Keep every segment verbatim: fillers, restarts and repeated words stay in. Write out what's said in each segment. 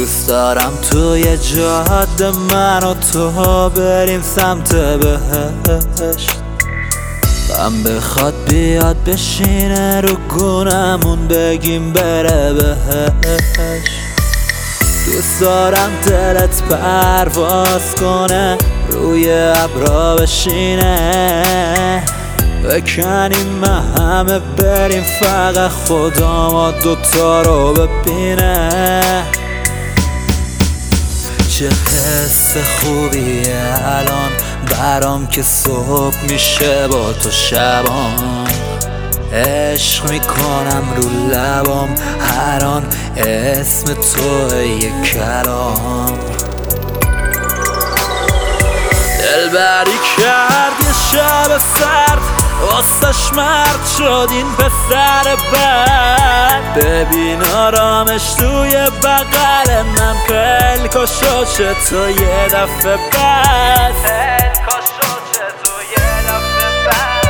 دوست دارم توی جاده من و تو بریم سمت بهشت، غم بخواد بیاد بشینه رو گونمون بگیم بره بهشت. دوست دارم دلت پرواز کنه روی ابرا بشینه، بکنیم همه بریم فقط خدا ما دوتا رو ببینه. چه حس خوبیه الان برام که صبح میشه با تو شبان، عشق میکنم رو لبام هر آن اسم تو یک کلام. دلبری کرد یه شب سرد واسش مرد شد این پسر بد، ببین آرامش توی بغل من خیلی کاشو چه تو یه دفعه بد، خیلی کاشو چه تو یه دفعه بد.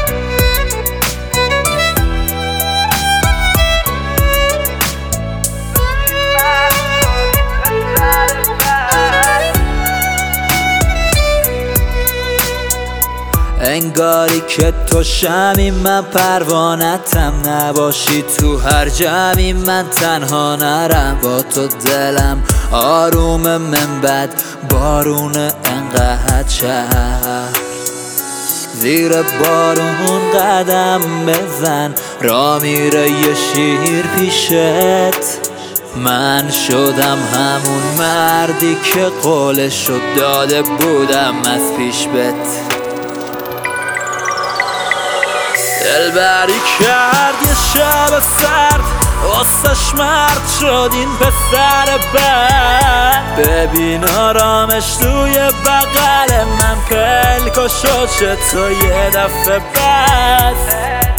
انگاری که تو شمی من پروانتم، نباشی تو هر جمعی من تنها نرم، با تو دلم آروم من بد بارون انقدر شهر، زیر بارون قدم بزن را میره یه شیر پیشت، من شدم همون مردی که قولشو داده بودم از پیش بت. دلبری کرد یه شب سرد واسش مرد شد این پسر بد، ببین آرامش توی بغل من خیلی کاشو چه تو یه دفعه بد.